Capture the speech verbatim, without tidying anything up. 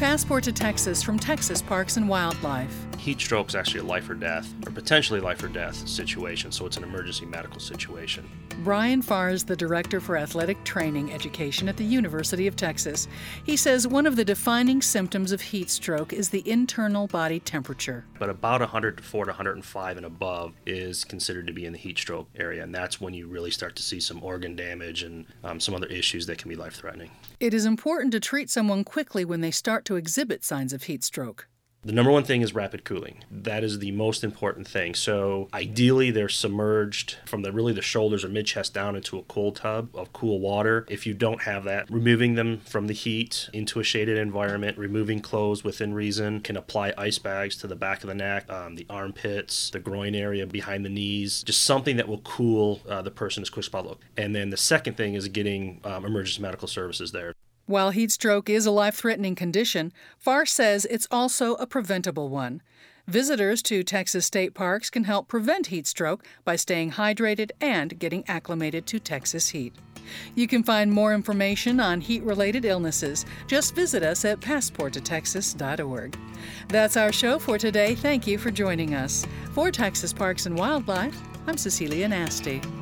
Passport to Texas from Texas Parks and Wildlife. Heat stroke is actually a life or death, or potentially life or death situation, so it's an emergency medical situation. Brian Farr is the Director for Athletic Training Education at the University of Texas. He says one of the defining symptoms of heat stroke is the internal body temperature. But about one hundred four to one hundred five and above is considered to be in the heat stroke area, and that's when you really start to see some organ damage and um, some other issues that can be life-threatening. It is important to treat someone quickly when they start to exhibit signs of heat stroke. The number one thing is rapid cooling. That is the most important thing. So ideally, they're submerged from the really the shoulders or mid-chest down into a cold tub of cool water. If you don't have that, removing them from the heat into a shaded environment, removing clothes within reason, can apply ice bags to the back of the neck, um, the armpits, the groin area, behind the knees, just something that will cool uh, the person as quick as possible. And then the second thing is getting um, emergency medical services there. While heat stroke is a life-threatening condition, Farr says it's also a preventable one. Visitors to Texas state parks can help prevent heat stroke by staying hydrated and getting acclimated to Texas heat. You can find more information on heat-related illnesses. Just visit us at passport to texas dot org. That's our show for today. Thank you for joining us. For Texas Parks and Wildlife, I'm Cecilia Nasty.